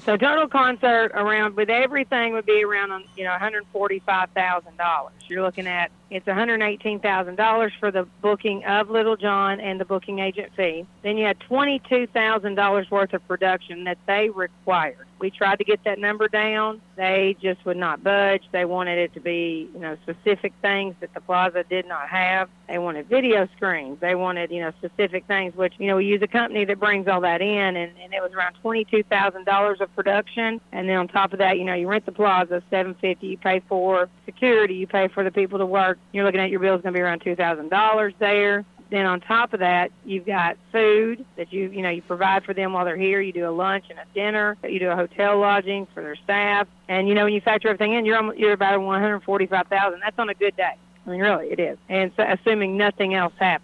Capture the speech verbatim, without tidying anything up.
So total concert around with everything would be around, you know, one hundred forty-five thousand dollars. You're looking at, it's one hundred eighteen thousand dollars for the booking of Little John and the booking agent fee. Then you had twenty-two thousand dollars worth of production that they required. We tried to get that number down. They just would not budge. They wanted it to be, you know, specific things that the plaza did not have. They wanted video screens. They wanted, you know, specific things, which, you know, we use a company that brings all that in, and, and it was around twenty-two thousand dollars of production. And then on top of that, you know, you rent the plaza, seven hundred fifty dollars. You pay for security. You pay for the people to work. You're looking at your bill's going to be around two thousand dollars there. Then on top of that, you've got food that you, you know, you provide for them while they're here. You do a lunch and a dinner. You do a hotel lodging for their staff. And, you know, when you factor everything in, you're, almost, you're about one hundred forty-five thousand dollars. That's on a good day. I mean, really, it is. And so, assuming nothing else happens.